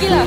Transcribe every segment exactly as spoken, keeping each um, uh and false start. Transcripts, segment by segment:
lah.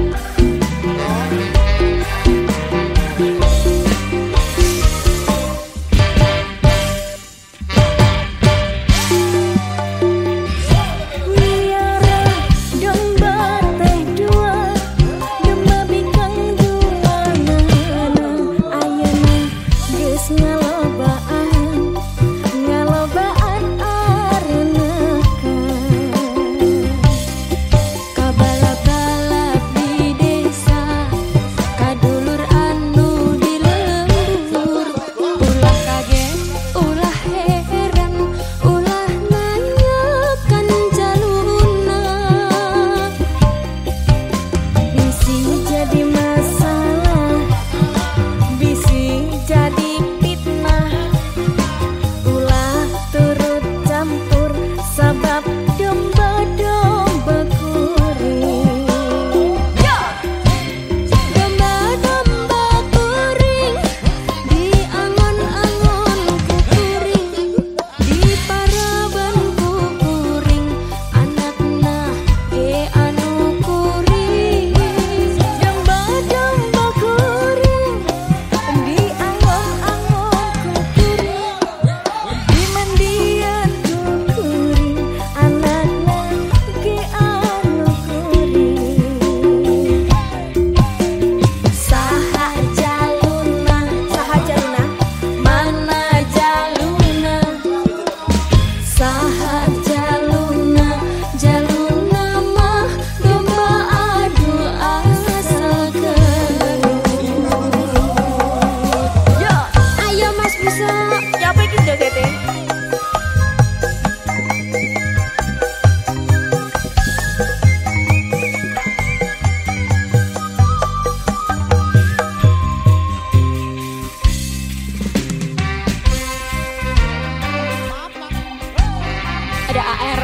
Ada A R,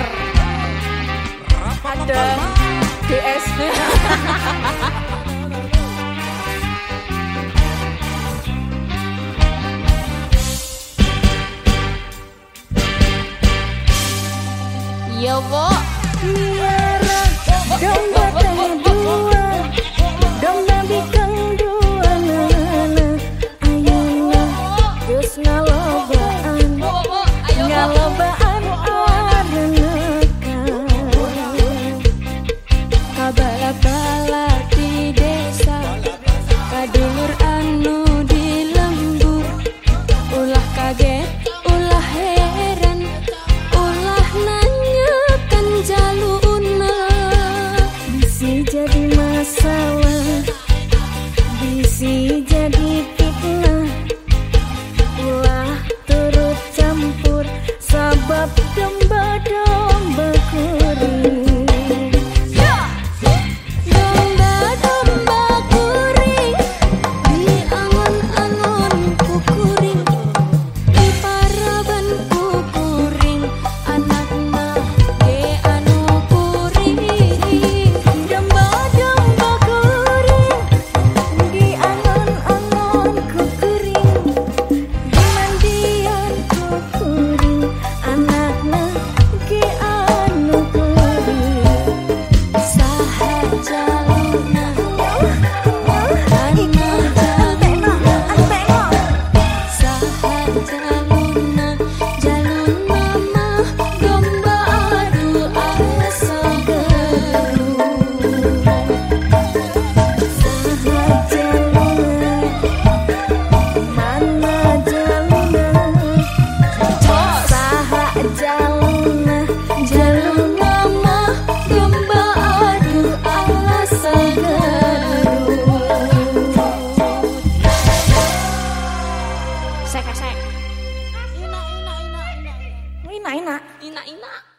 ada D S. Yo, Bo. Miara domba tanya dua, domba bikang dua nana. Ayeuna geus ngalobaan, ngalobaan arenakan. Kabala-bala di desa, kadulur anu di lembur. Ulah kaget, ulah heran, ulah nanyakan jaluna. Bisi jadi masalah, bisi jadi fitnah. Ulah turut campur, sabab domba-domba kuring. Domba-domba kuring, di angon-angon ku kuring, di paraban ku kuring, anakna ge anu kuring. Domba-domba kuring, di angon-angon ku kuring, di mandian ku kuring, anakna ge anu kuring. Saha jaluna, anu jaluna, saha jaluna, jaluna mah domba adu asa galuh. Saha jaluna, mana jaluna, saha jaluna, jaluna mah domba adu asa galuh. Sek, sek. Ina ina ina ina. Ina ina. Ina, ina.